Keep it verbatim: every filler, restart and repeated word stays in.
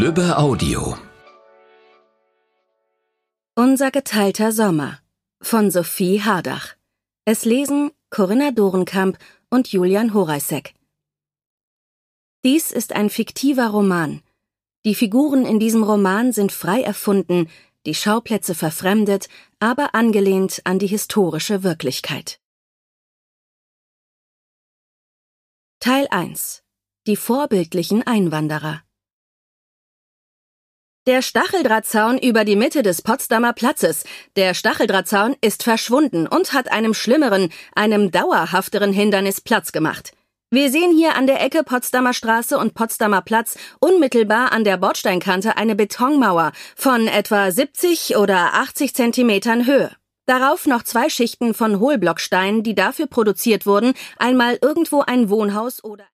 Lübbe Audio. Unser geteilter Sommer von Sophie Hardach. Es lesen Corinna Dorenkamp und Julian Horeissek. Dies ist ein fiktiver Roman. Die Figuren in diesem Roman sind frei erfunden, die Schauplätze verfremdet, aber angelehnt an die historische Wirklichkeit. Teil eins. Die vorbildlichen Einwanderer. Der Stacheldrahtzaun über die Mitte des Potsdamer Platzes. Der Stacheldrahtzaun ist verschwunden und hat einem schlimmeren, einem dauerhafteren Hindernis Platz gemacht. Wir sehen hier an der Ecke Potsdamer Straße und Potsdamer Platz unmittelbar an der Bordsteinkante eine Betonmauer von etwa siebzig oder achtzig Zentimetern Höhe. Darauf noch zwei Schichten von Hohlblocksteinen, die dafür produziert wurden, einmal irgendwo ein Wohnhaus oder